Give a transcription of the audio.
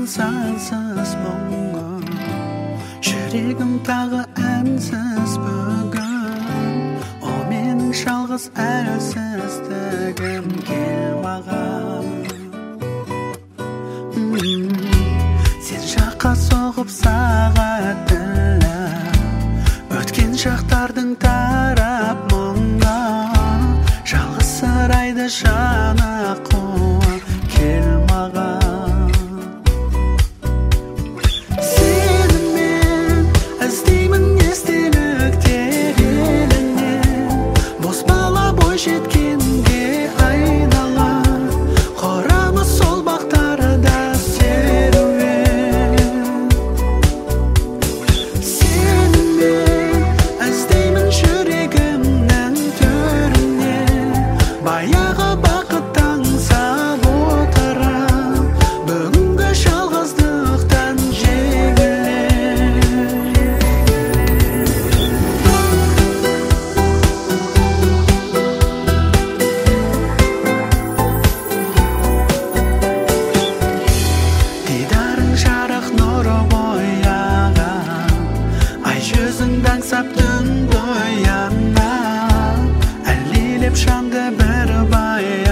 sensiz bugun Жүрегім тағы әнсіз бүгін О менің жалғыз әлсіздігім кел маған Сен жаққа соғып сағат тіліп Өткен шақтардың тарап мұңға Жалғыз сарайды жаны қуып кел маған Сені мен іздеймін естеліктер еліңнен Бос бала бой жеткенге айнала Құрамыз сол бақтарда серуен Сені мен іздеймін жүрегімнің төрінен Баяғы бақыт аңсап отырам Бүгінгі жалғыздықтан жеңілем Дидарың жарық нұры бояған Ай жүзіңді аңсап түн бояна Әлилеп жанды бір бай